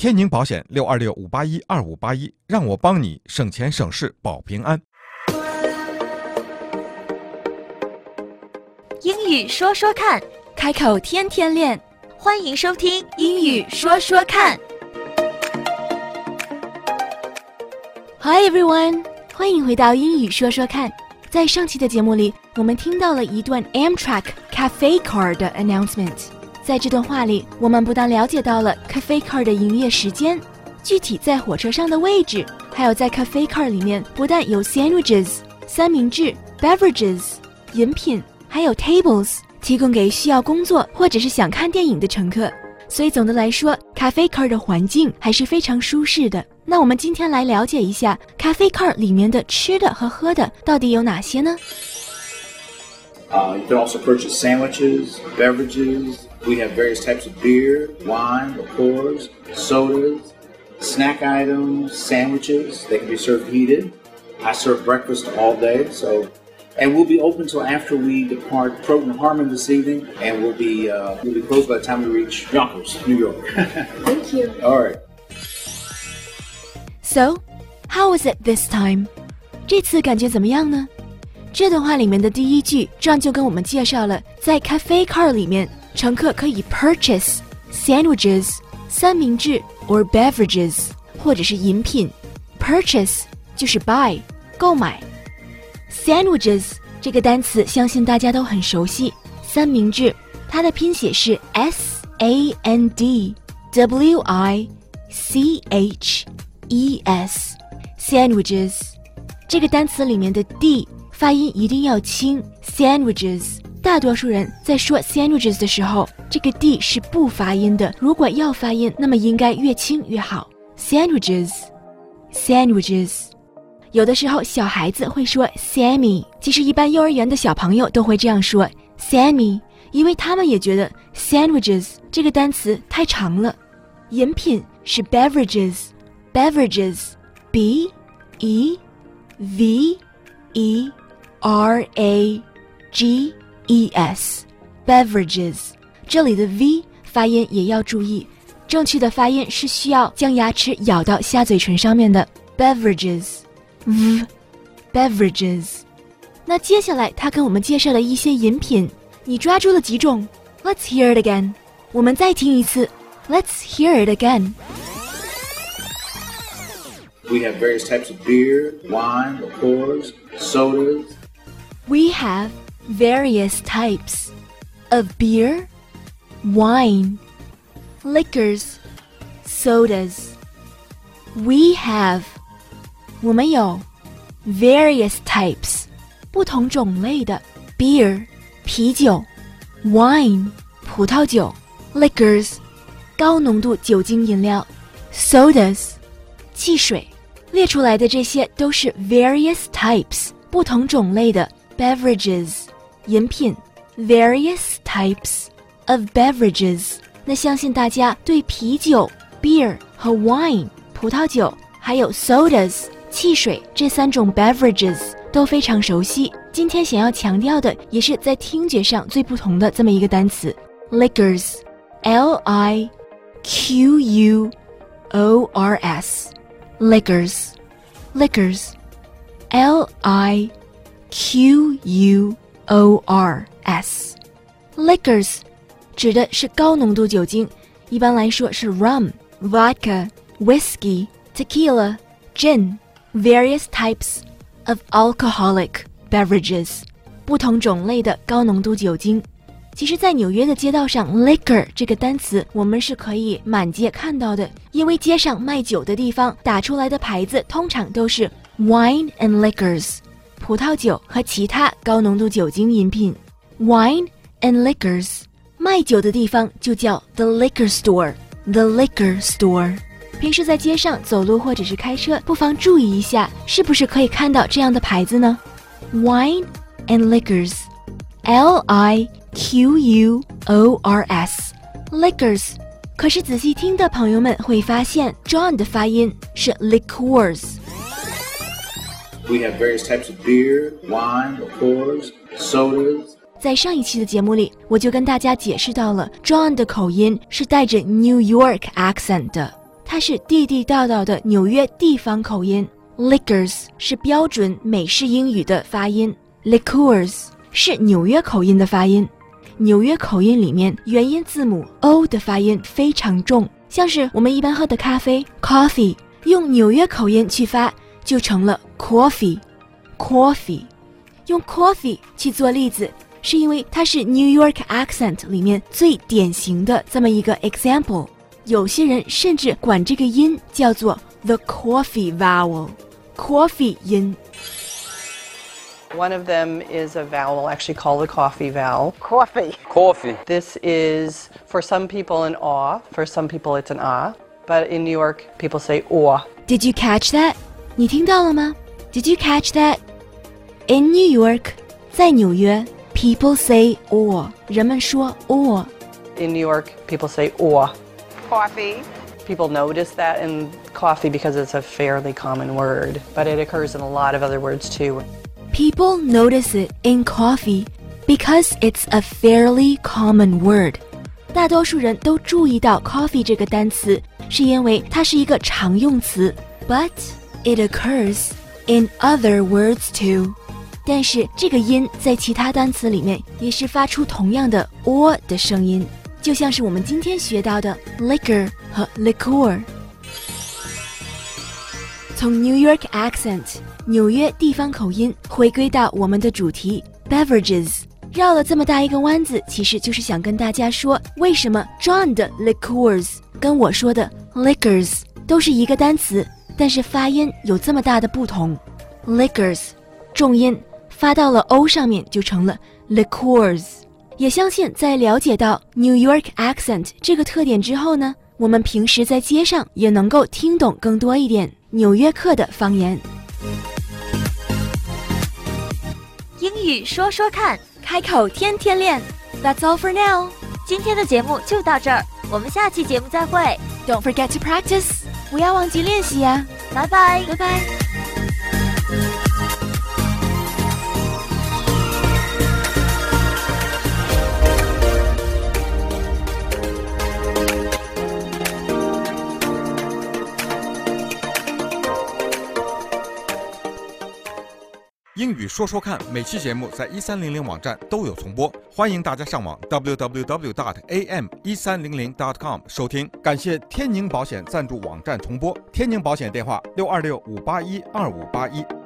天宁保险626-581-2581，让我帮你省钱省事保平安。 英语说说看， 开口天天练。 欢迎收听英语说说看。 Hi everyone， 欢迎回到英语说说看。在上期的节目里，我们听到了一段 Amtrak Cafe Car 的 announcement。在这段话里，我们不但了解到了 Cafe Car 的营业时间，具体在火车上的位置，还有在 Cafe Car 里面不但有 sandwiches 三明治、beverages 饮品，还有 tables 提供给需要工作或者是想看电影的乘客。所以总的来说 Cafe Car 的环境还是非常舒适的。那我们今天来了解一下 Cafe Car 里面的吃的和喝的到底有哪些呢？ You can also purchase sandwiches, beverages. We have various types of beer, wine, liqueurs, sodas, snack items, sandwiches. They can be served heated. I serve breakfast all day, and we'll be open till after we depart Croton Harmon this evening, and we'll be closed by the time we reach Yonkers, New York. Thank you. All right. So, how was it this time? 这次感觉怎么样呢？这段话里面的第一句，这样就跟我们介绍了，在 Cafe Car 里面，乘客可以 purchase sandwiches 三明治 or beverages 或者是饮品。Purchase 就是 buy 购买。Sandwiches 这个单词相信大家都很熟悉，三明治它的拼写是 S-A-N-D-W-I-C-H-E-S Sandwiches 这个单词里面的 D 发音一定要轻 Sandwiches 大多数人在说 sandwiches 的时候，这个 D 是不发音的，如果要发音，那么应该越轻越好。Sandwiches 有的时候小孩子会说 Sammy， 其实一般幼儿园的小朋友都会这样说 Sammy， 因为他们也觉得 sandwiches 这个单词太长了。饮品是 beverages B-E-V-E-R-A-G-E-S beverages 这里的 V 发音也要注意，正确的发音是需要将牙齿咬到下嘴唇上面的 beverages那接下来他跟我们介绍了一些饮品，你抓住了几种？ Let's hear it again 我们再听一次 Let's hear it again We have various types of beer, wine, liqueurs, sodas. We have various types of beer, wine, liquors, sodas. We have 我们有 various types 不同种类的 beer 啤酒 wine 葡萄酒 liquors 高浓度酒精饮料 sodas 汽水。列出来的这些都是 various types 不同种类的 beverages 饮品 various types of beverages 那相信大家对啤酒 beer 和 wine 葡萄酒还有 sodas 汽水这三种 beverages 都非常熟悉。今天想要强调的也是在听觉上最不同的这么一个单词 liquors L-I-Q-U-O-R-S liquors L-I-Q-U-O-R-S liquors 指的是高浓度酒精，一般来说是 rum, vodka, whiskey, tequila, gin, various types of alcoholic beverages 不同种类的高浓度酒精。其实在纽约的街道上 liquor 这个单词我们是可以满街看到的，因为街上卖酒的地方打出来的牌子通常都是 wine and liquors 葡萄酒和其他高浓度酒精饮品。 wine and liquors 卖酒的地方就叫 the liquor store 平时在街上走路或者是开车，不妨注意一下是不是可以看到这样的牌子呢？ wine and liquors L-I-Q-U-O-R-S liquors 可是仔细听的朋友们会发现 John 的发音是 liqueurs We have various types of beer, wine, liqueurs, sodas. 在上一期的节目里，我就跟大家解释到了 John 的口音是带着 New York accent 的。 它是地地道道的纽约地方口音。Liquors 是标准美式英语的发音， Liqueurs 是纽约口音的发音。纽约口音里面元音字母 O 的发音非常重，像是我们一般喝的咖啡 Coffee， 用纽约口音去发就成了 Coffee。 用 Coffee 去做例子，是因为它是 New York accent 里面最典型的这么一个 example。 有些人甚至管这个音叫做 the coffee vowel， coffee 音。 One of them is a vowel actually called the coffee vowel. Coffee. This is, for some people, an aw. For some people, it's an ah. But in New York, people say aw. Did you catch that? 你听到了吗？ Did you catch that? In New York， 在纽约 people say aw， 人们说 aw。 In New York, people say aw. Coffee. People notice that in coffee because it's a fairly common word, but it occurs in a lot of other words too. People notice it in coffee because it's a fairly common word. 大多数人都注意到 coffee 这个单词，是因为它是一个常用词。But it occurs in other words too. 但是这个音在其他单词里面也是发出同样的 o 的声音，就像是我们今天学到的 liquor 和 liqueur。从 New York accent 纽约地方口音回归到我们的主题 beverages， 绕了这么大一个弯子，其实就是想跟大家说，为什么 John 的 liqueurs 跟我说的 liquors 都是一个单词，但是发音有这么大的不同。 liquors 重音发到了 o 上面就成了 liqueurs。 也相信在了解到 New York accent 这个特点之后呢，我们平时在街上也能够听懂更多一点纽约客的方言。 英语说说看， 开口天天练。 That's all for now。 今天的节目就到这儿，我们下期节目再会， Don't forget to practice， 不要忘记练习呀。 拜拜， 拜拜。 英语说说看，每期节目在1300网站都有重播，欢迎大家上网 www.am1300.com 收听。感谢天宁保险赞助网站重播，天宁保险电话626-581-2581。